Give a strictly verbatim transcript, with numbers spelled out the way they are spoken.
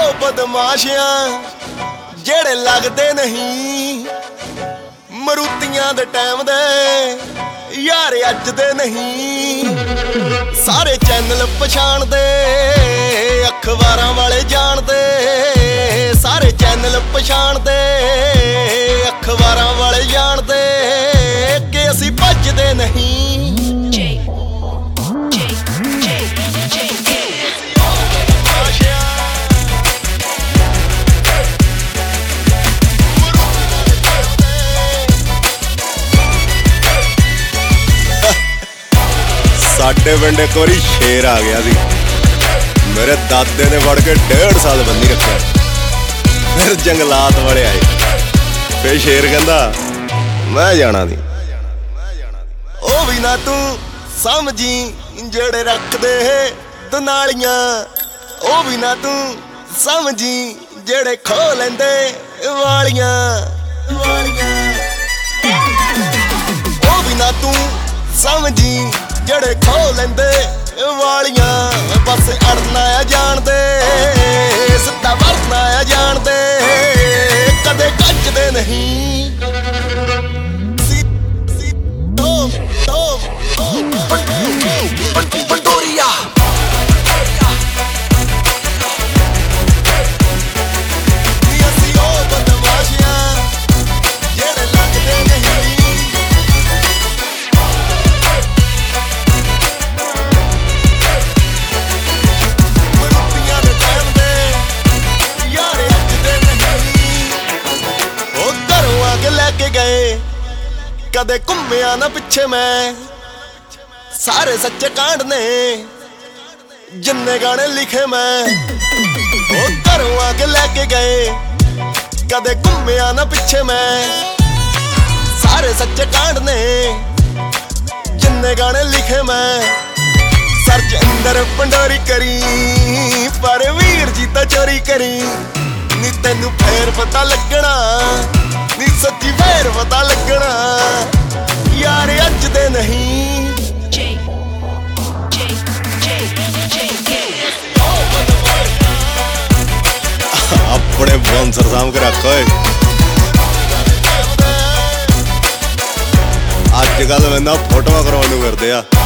ਉਹ ਬਦਮਾਸ਼ਿਆਂ ਜਿਹੜੇ ਲੱਗਦੇ ਨਹੀਂ ਮਰੂਤੀਆਂ ਦੇ ਟਾਈਮ ਦੇ ਯਾਰ ਅੱਜ ਦੇ ਨਹੀਂ। ਸਾਰੇ ਚੈਨਲ ਪਛਾਣਦੇ ਅਖਬਾਰਾਂ ਵਾਲੇ ਜਾਣਦੇ, ਸਾਰੇ ਚੈਨਲ ਪਛਾਣਦੇ ਅਖਬਾਰਾਂ ਵਾਲੇ ਜਾਣਦੇ ਕਿ ਅਸੀਂ ਭੱਜਦੇ ਨਹੀਂ। ਸਾਡੇ ਪਿੰਡ ਇੱਕ ਵਾਰੀ ਸ਼ੇਰ ਆ ਗਿਆ ਸੀ, ਮੇਰੇ ਦਾਦੇ ਨੇ ਵੜ ਕੇ ਡੇਢ ਸਾਲ ਬੰਦੀ ਰੱਖਿਆ। ਫਿਰ ਜੰਗਲਾਤ ਵਾਲੇ ਆਏ, ਫਿਰ ਸ਼ੇਰ ਕਹਿੰਦਾ ਮੈਂ ਜਾਣਾ ਦੀ। ਉਹ ਵੀ ਨਾ ਤੂੰ ਸਮਝੀ ਜਿਹੜੇ ਰੱਖਦੇ ਦਨਾਲੀਆਂ, ਉਹ ਵੀ ਨਾ ਤੂੰ ਸਮਝੀ ਜਿਹੜੇ ਖੋ ਲੈਂਦੇ ਵਾਲੀਆਂ ਵਾਲੀਆਂ। ਉਹ ਵੀ ਨਾ ਤੂੰ ਸਮਝੀ ਜਿਹੜੇ ਖੋ ਲੈਂਦੇ ਵਾਲੀਆਂ। ਬਸ ਅੜਨਾ ਆ ਜਾਣਦੇ, ਸਿੱਧਾ ਵਰਨਾ ਆ ਜਾਣਦੇ, ਕਦੇ ਕੱਜਦੇ ਨਹੀਂ। ਪੰਡੋਰੀਆ ਗਏ ਕਦੇ ਘੁੰਮਿਆ ਨਾ ਪਿੱਛੇ ਮੈਂ, ਸਾਰੇ ਸੱਚੇ ਕਾਂਡ ਨੇ ਜਿੰਨੇ ਗਾਣੇ ਲਿਖੇ ਮੈਂ। ਉਹ ਘਰੋਂ ਆ ਕੇ ਲੈ ਕੇ ਗਏ ਕਦੇ ਘੁੰਮਿਆ ਨਾ ਪਿੱਛੇ ਮੈਂ, ਸਾਰੇ ਸੱਚੇ ਕਾਂਡ ਨੇ ਜਿੰਨੇ ਗਾਣੇ ਲਿਖੇ ਮੈਂ। ਸਰਚ ਅੰਦਰ ਪੰਡੋਰੀ ਕਰੀ ਪਰ ਵੀਰ ਜੀ ਤਾਂ ਚੋਰੀ ਕਰੀ, ਨੀ ਤੈਨੂੰ ਫੇਰ ਪਤਾ ਲੱਗਣਾ, ਨੀ ਸੱਚੀ ਫੇਰ ਪਤਾ ਲੱਗਣਾ ਯਾਰ ਅੱਜ ਦੇ ਨਹੀਂ। ਆਪਣੇ ਬੌਂਸਰ ਸਾਂਭ ਕੇ ਰੱਖ ਓਏ, ਅੱਜ ਕੱਲ ਮੈਨਾਂ ਫੋਟੋਆਂ ਕਰਾਉਣ ਨੂੰ ਫਿਰਦੇ ਆ।